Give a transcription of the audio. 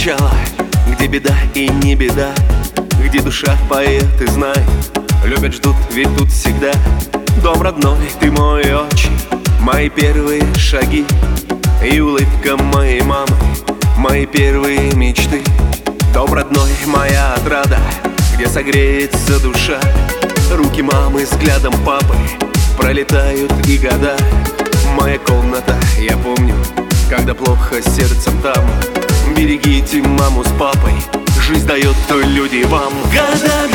начало, где беда и не беда, где душа поет и знает, любят, ждут, ведь тут всегда. Дом родной, ты мой отчим, мои первые шаги и улыбка моей мамы, мои первые мечты. Дом родной, моя отрада, где согреется душа. Руки мамы взглядом папы пролетают и года. Моя комната, я помню, когда плохо сердцем там. Берегите маму с папой, жизнь дает, то люди вам. Года